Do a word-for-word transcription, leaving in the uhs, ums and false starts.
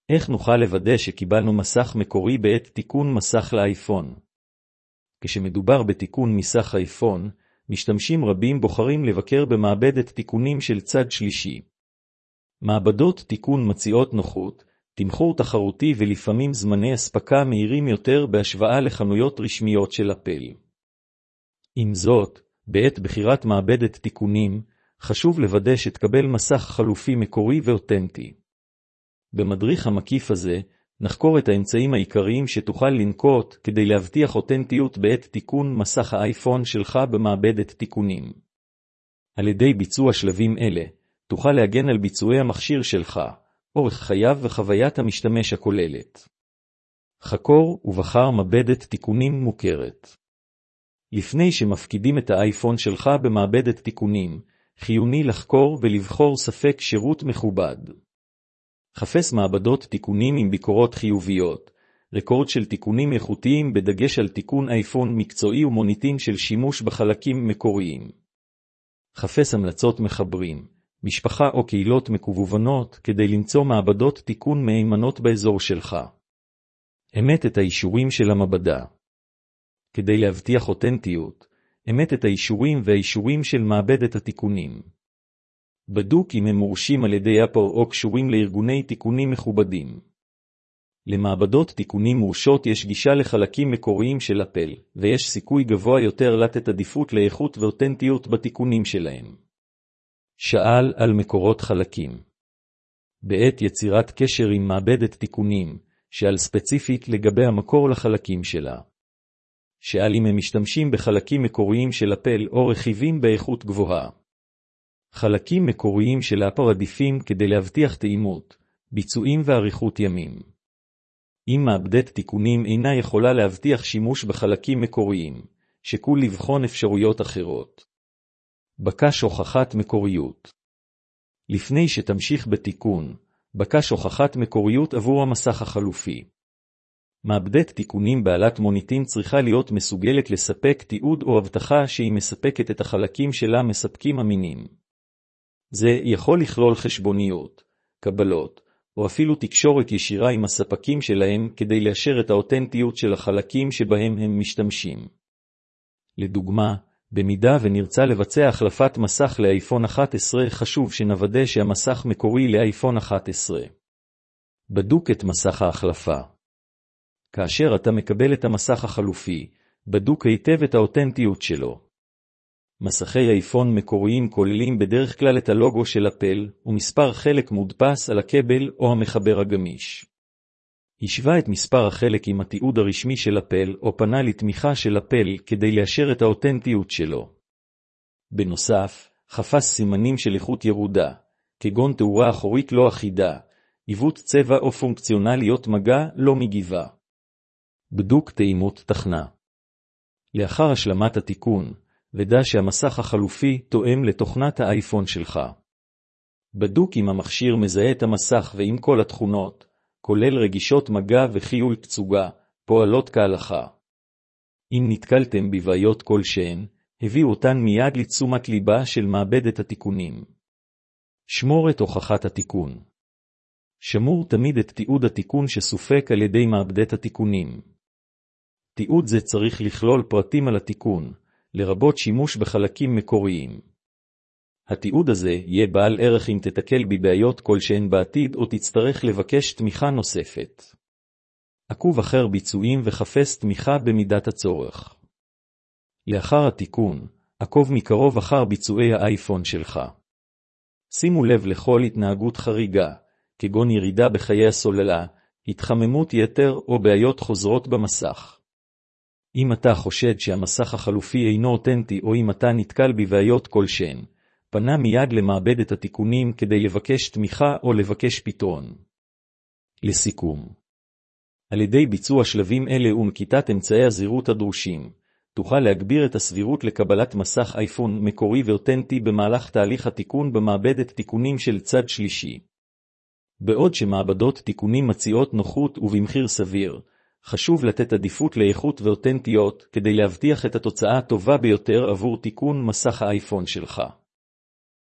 איך נוכל לוודא שקיבלנו מסך מקורי בעת תיקון מסך לאייפון? כשמדובר בתיקון מסך אייפון, משתמשים רבים בוחרים לבקר במעבדת תיקונים של צד שלישי. מעבדות תיקון מציעות נוחות, תמחור תחרותי ולפעמים זמני אספקה מהירים יותר בהשוואה לחנויות רשמיות של אפל. עם זאת, בעת בחירת מעבדת תיקונים, חשוב לוודא שתקבל מסך חלופי מקורי ואותנטי. במדריך המקיף הזה, נחקור את האמצעים העיקריים שתוכל לנקוט כדי להבטיח אותנטיות בעת תיקון מסך האייפון שלך במעבדת תיקונים. על ידי ביצוע שלבים אלה, תוכל להגן על ביצועי המכשיר שלך, אורך חייו וחוויית המשתמש הכוללת. חקור ובחר מעבדת תיקונים מוכרת. לפני שמפקידים את האייפון שלך במעבדת תיקונים, חיוני לחקור ולבחור ספק שירות מכובד. חפש מעבדות תיקונים עם ביקורות חיוביות, רקורד של תיקונים איכותיים בדגש על תיקון אייפון מקצועי ומוניטין של שימוש בחלקים מקוריים. חפש המלצות מחברים, משפחה או קהילות מקוונות כדי למצוא מעבדות תיקון מהימנות באזור שלך. אמת את האישורים של המעבדה. כדי להבטיח אותנטיות, אמת את האישורים והאישורים של מעבדת התיקונים. בדוק אם הם מורשים על ידי אפל או קשורים לארגוני תיקונים מכובדים. למעבדות תיקונים מורשות יש גישה לחלקים מקוריים של אפל, ויש סיכוי גבוה יותר לתת עדיפות לאיכות ואותנטיות בתיקונים שלהם. שאל על מקורות חלקים. בעת יצירת קשר עם מעבדת תיקונים, שאל ספציפית לגבי המקור לחלקים שלה. שאל אם הם משתמשים בחלקים מקוריים של אפל או רכיבים באיכות גבוהה. חלקים מקוריים של אפל עדיפים כדי להבטיח תאימות, ביצועים ואריכות ימים. אם מעבדת תיקונים אינה יכולה להבטיח שימוש בחלקים מקוריים, שקול לבחון אפשרויות אחרות. בקש הוכחת מקוריות. לפני שתמשיך בתיקון, בקש הוכחת מקוריות עבור המסך החלופי. מעבדת תיקונים בעלת מוניטין צריכה להיות מסוגלת לספק תיעוד או הבטחה שהיא מספקת את החלקים שלה מספקים אמינים. זה יכול לכלול חשבוניות, קבלות, או אפילו תקשורת ישירה עם הספקים שלהם כדי לאשר את האותנטיות של החלקים שבהם הם משתמשים. לדוגמה, במידה ונרצה לבצע החלפת מסך לאייפון אחת עשרה, חשוב שנוודא שהמסך מקורי לאייפון אחת עשרה. בדוק את מסך ההחלפה. כאשר אתה מקבל את המסך החלופי, בדוק היטב את האותנטיות שלו. מסכי אייפון מקוריים כוללים בדרך כלל את הלוגו של אפל, ומספר חלק מודפס על הכבל או המחבר הגמיש. השווה את מספר החלק עם התיעוד הרשמי של אפל, או פנה לתמיכה של אפל כדי לאשר את האותנטיות שלו. בנוסף, חפש סימנים של איכות ירודה, כגון תאורה אחורית לא אחידה, עיוות צבע או פונקציונליות מגע לא מגיבה. בדוק תאימות תכנה. לאחר השלמת התיקון, ודע שהמסך החלופי תואם לתוכנת האייפון שלך. בדוק אם המכשיר מזהה את המסך ועם כל התכונות, כולל רגישות מגע וחיול תצוגה, פועלות כהלכה. אם נתקלתם בבעיות כלשהן, הביאו אותן מיד לתשומת ליבה של מעבדת התיקונים. שמור את הוכחת התיקון. שמור תמיד את תיעוד התיקון שסופק על ידי מעבדת התיקונים. תיעוד זה צריך לכלול פרטים על התיקון, לרבות שימוש בחלקים מקוריים. התיעוד הזה יהיה בעל ערך אם תתקל בבעיות כלשהן בעתיד או תצטרך לבקש תמיכה נוספת. עקוב אחר ביצועים וחפש תמיכה במידת הצורך. לאחר התיקון, עקוב מקרוב אחר ביצועי האייפון שלך. שימו לב לכל התנהגות חריגה, כגון ירידה בחיי הסוללה, התחממות יתר או בעיות חוזרות במסך. אם אתה חושד שהמסך החלופי אינו אותנטי או אם אתה נתקל בבעיות כלשהן, פנה מיד למעבדת התיקונים כדי לבקש תמיכה או לבקש פתרון. לסיכום, על ידי ביצוע שלבים אלה ונקיטת אמצעי הזהירות הדרושים, תוכל להגביר את הסבירות לקבלת מסך אייפון מקורי ואותנטי במהלך תהליך התיקון במעבדת תיקונים של צד שלישי. בעוד שמעבדות תיקונים מציעות נוחות ובמחיר סביר, חשוב לתת עדיפות לאיכות ואותנטיות כדי להבטיח את התוצאה הטובה ביותר עבור תיקון מסך האייפון שלך.